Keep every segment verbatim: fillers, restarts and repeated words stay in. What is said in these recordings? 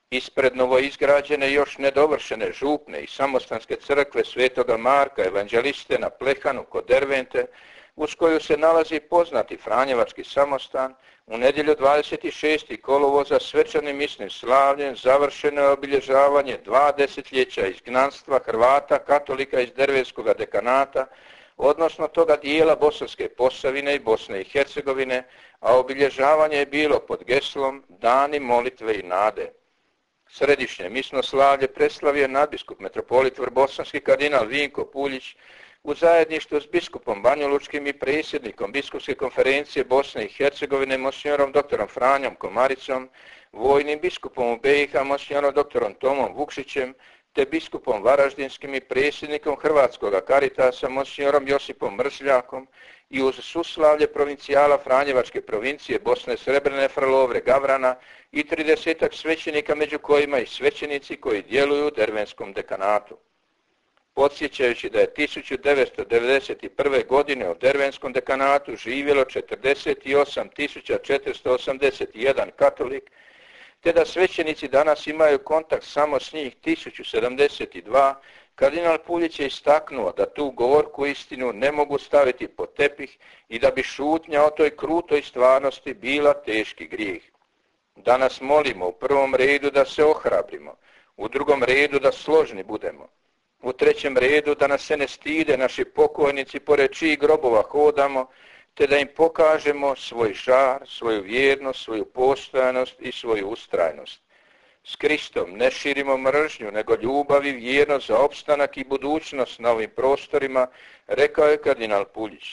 Ispred novoizgrađene još nedovršene župne i samostanske crkve Svetoga Marka evanđeliste na Plehanu kod Dervente, uz koju se nalazi poznati Franjevački samostan, u nedjelju dvadeset šestog kolovoza svečanim misnim slavljem završeno je obilježavanje dva desetljeća izgnanstva Hrvata katolika iz Dervenskoga dekanata, odnosno toga dijela Bosanske Posavine i Bosne i Hercegovine, a obilježavanje je bilo pod geslom Dani molitve i nade. Središnje misno slavlje preslavio nadbiskup metropolit vrbosanski kardinal Vinko Puljić u zajedništvu s biskupom Banjalučkim i predsjednikom biskupske konferencije Bosne i Hercegovine monsignorom doktorom Franjom Komaricom, vojnim biskupom u B i H monsignorom doktorom Tomom Vukšićem, te biskupom Varaždinskim i predsjednikom Hrvatskog Karitasa monsignorom Josipom Mršljakom i uz suslavlje provincijala Franjevačke provincije Bosne Srebrene Frlovre Gavrana i tridesetak svećenika, među kojima i svećenici koji djeluju u Dervenskom dekanatu. Podsjećajući da je tisuću devetsto devedeset prve. godine u Dervenskom dekanatu živjelo četrdeset osam tisuća četiristo osamdeset jedan katolik, te da svećenici danas imaju kontakt samo s njih tisuću sedamdeset dva, kardinal Puljić je istaknuo da tu gorku istinu ne mogu staviti pod tepih i da bi šutnja o toj krutoj stvarnosti bila teški grijeh. Danas molimo u prvom redu da se ohrabrimo, u drugom redu da složni budemo, u trećem redu da nas se ne stide naši pokojnici pored čijih grobova hodamo, te da im pokažemo svoj žar, svoju vjernost, svoju postojanost i svoju ustrajnost. S Kristom ne širimo mržnju, nego ljubav i vjernost za opstanak i budućnost na ovim prostorima, rekao je kardinal Puljić.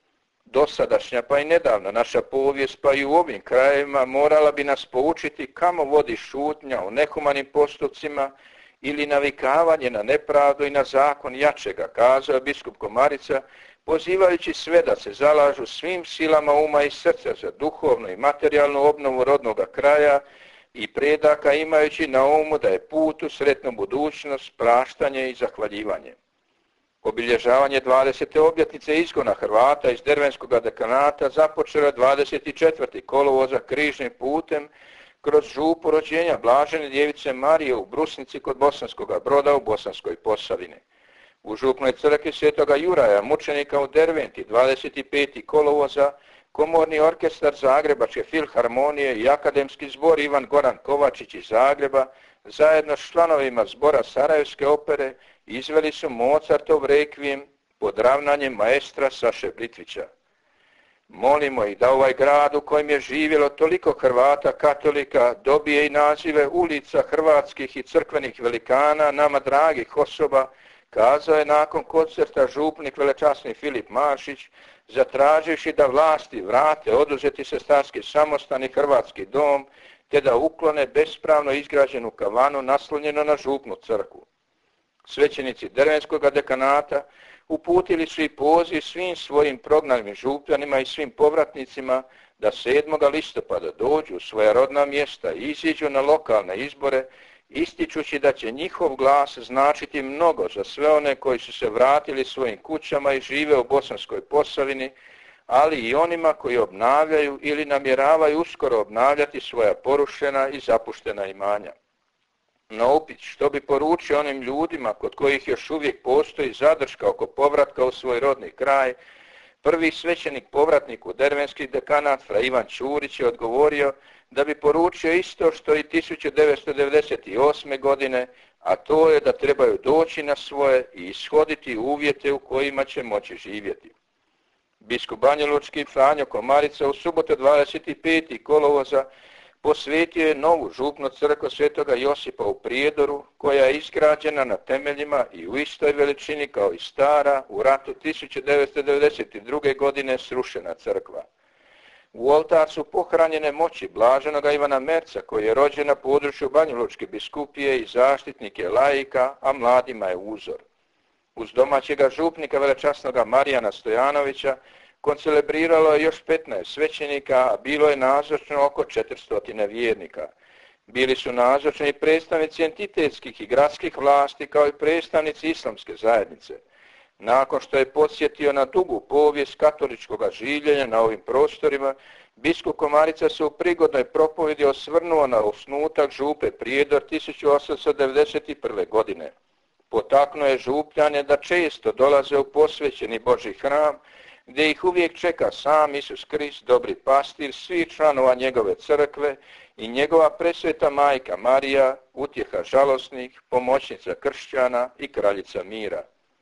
Dosadašnja pa i nedavna naša povijest pa i u ovim krajevima morala bi nas poučiti kamo vodi šutnja o nehumanim postupcima ili navikavanje na nepravdu i na zakon jačega, kazao je biskup Komarica, pozivajući sve da se zalažu svim silama uma i srca za duhovnu i materijalnu obnovu rodnoga kraja i predaka, imajući na umu da je put u sretnu budućnost, praštanje i zahvaljivanje. Obilježavanje dvadesete obljetnice izgona Hrvata iz Dervenskoga dekanata započelo dvadeset četvrtog kolovoza križnim putem kroz župu rođenja Blažene djevice Marije u Brusnici kod Bosanskoga Broda u Bosanskoj Posavini. U župnoj crkvi Svetoga Juraja mučenika u Derventi dvadeset petog kolovoza Komorni orkestar Zagrebačke filharmonije i akademski zbor Ivan Goran Kovačić iz Zagreba zajedno s članovima zbora Sarajevske opere izveli su Mozartov rekvijem pod ravnanjem maestra Saše Blitvića. Molimo ih da ovaj grad u kojem je živjelo toliko Hrvata katolika dobije i nazive ulica hrvatskih i crkvenih velikana, nama dragih osoba, kazao je nakon koncerta župnik velečasni Filip Mašić, zatraživši da vlasti vrate oduzeti sestarski samostan i hrvatski dom, te da uklone bespravno izgrađenu kavanu naslonjenu na župnu crkvu. Svećenici Dervenskoga dekanata uputili su i poziv svim svojim prognanim župljanima i svim povratnicima da sedmog listopada dođu u svoja rodna mjesta i iziđu na lokalne izbore, ističući da će njihov glas značiti mnogo za sve one koji su se vratili svojim kućama i žive u Bosanskoj Posavini, ali i onima koji obnavljaju ili namjeravaju uskoro obnavljati svoja porušena i zapuštena imanja. Na upit što bi poručio onim ljudima kod kojih još uvijek postoji zadrška oko povratka u svoj rodni kraj, prvi svećenik povratnik u Dervenski dekanat fra Ivan Ćurić je odgovorio da bi poručio isto što i tisuću devetsto devedeset osme. godine, a to je da trebaju doći na svoje i ishoditi uvjete u kojima će moći živjeti. Biskup Banjalučki Franjo Komarica u subotu dvadeset petog kolovoza posvetio je novu župnu crkvu Svetoga Josipa u Prijedoru, koja je izgrađena na temeljima i u istoj veličini kao i stara, u ratu tisuću devetsto devedeset druge. godine srušena crkva. U oltar su pohranjene moći blaženoga Ivana Merca, koji je rođen na području Banjalučke biskupije i zaštitnik je laika, a mladima je uzor. Uz domaćega župnika velečasnoga Marijana Stojanovića koncelebriralo je još petnaest svećenika, a bilo je nazočno oko četiristo vjernika. Bili su nazočni predstavnici entitetskih i gradskih vlasti kao i predstavnici islamske zajednice. Nakon što je podsjetio na dugu povijest katoličkog življenja na ovim prostorima, biskup Komarica se u prigodnoj propovjedi osvrnuo na osnutak župe Prijedor tisuću osamsto devedeset prve. godine. Potaknuo je župljane da često dolaze u posvećeni Božji hram, gdje ih uvijek čeka sam Isus Krist, dobri pastir svih članova njegove crkve i njegova presveta majka Marija, utjeha žalosnih, pomoćnica kršćana i kraljica mira.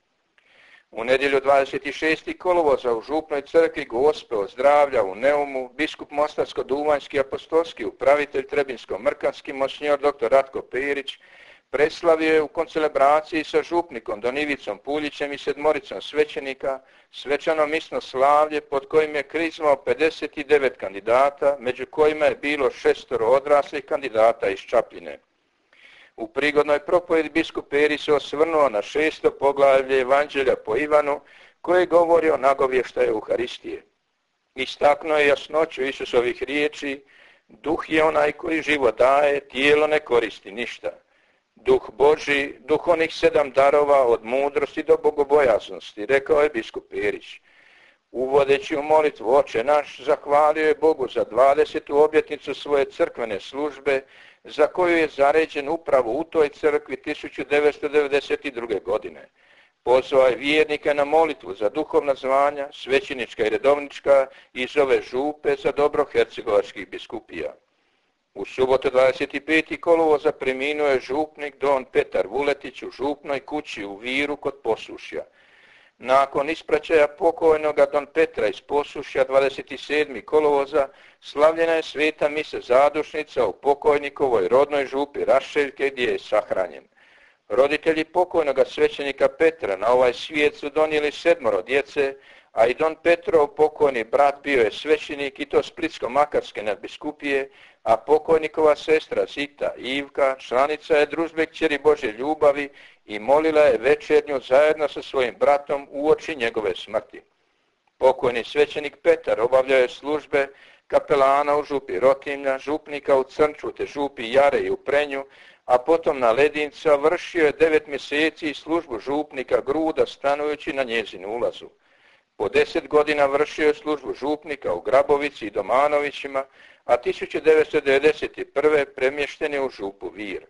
U nedjelju dvadeset šestog kolovoza u župnoj crkvi Gospe od zdravlja u Neumu, biskup Mostarsko-duvanjski apostolski upravitelj Trebinsko-mrkanski monsinjor dr. Ratko Perić preslavio je u koncelebraciji sa župnikom Don Ivicom Puljićem i sedmoricom svećenika svečano misno slavlje pod kojim je krizmao pedeset devet kandidata, među kojima je bilo šestoro odraslih kandidata iz Čapljine. U prigodnoj propovjedi biskup Perić se osvrnuo na šesto poglavlje Evanđelja po Ivanu, koje govori o nagovještaju Euharistije. Istaknuo je jasnoću Isusovih riječi: duh je onaj koji život daje, tijelo ne koristi ništa. Duh Božji, duh onih sedam darova od mudrosti do bogobojaznosti, rekao je biskup Perić. Uvodeći u molitvu Oče naš, zahvalio je Bogu za dvadesetu obljetnicu svoje crkvene službe, za koju je zaređen upravo u toj crkvi tisuću devetsto devedeset druge. godine. Pozvao je vjernike na molitvu za duhovna zvanja, svećenička i redovnička, iz ove župe za dobro hercegovačkih biskupija. U subotu dvadeset petog kolovoza preminuo je župnik don Petar Vuletić u župnoj kući u Viru kod Posušja. Nakon ispraćaja pokojnoga don Petra iz Posušja dvadeset sedmog kolovoza slavljena je sveta mise zadušnica u pokojnikovoj rodnoj župi Rašeljke gdje je sahranjen. Roditelji pokojnoga svećenika Petra na ovaj svijet su donijeli sedmoro djece, a i don Petrov pokojni brat bio je svećenik i to Splitsko-makarske nadbiskupije, a pokojnikova sestra Zita Ivka članica je družbe Kćeri Božje ljubavi i molila je večernju zajedno sa svojim bratom uoči njegove smrti. Pokojni svećenik Petar obavljao je službe kapelana u župi Rotimlja, župnika u Crnču te župi Jare i u Prenju, a potom na Ledinca vršio je devet mjeseci službu župnika Gruda stanujući na njezinu ulazu. Po deset godina vršio je službu župnika u Grabovici i Domanovićima, a tisuću devetsto devedeset prve premješten je u župu Vir.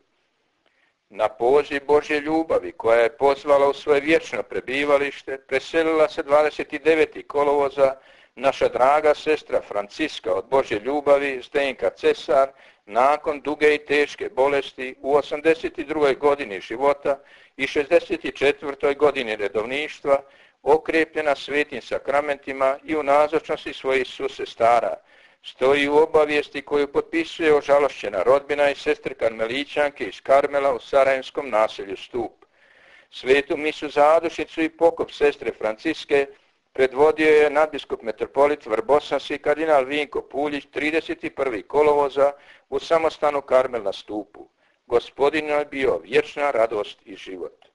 Na poziv Božje ljubavi, koja je pozvala u svoje vječno prebivalište, preselila se dvadeset devetog kolovoza naša draga sestra Franciska od Božje ljubavi, Zdenka Cesar, nakon duge i teške bolesti u osamdeset drugoj godini života i šezdeset četvrtoj godini redovništva, okrepljena svetim sakramentima i u nazočnosti svojih susestara, stoji u obavijesti koju potpisuje ožalošćena rodbina i sestre karmelićanke iz Karmela u sarajevskom naselju Stup. Svetu misu zadušnicu i pokop sestre Franciske predvodio je nadbiskup metropolit Vrbosanski kardinal Vinko Puljić trideset prvog kolovoza u samostanu Karmel na Stupu. Gospodinu je bio vječna radost i život.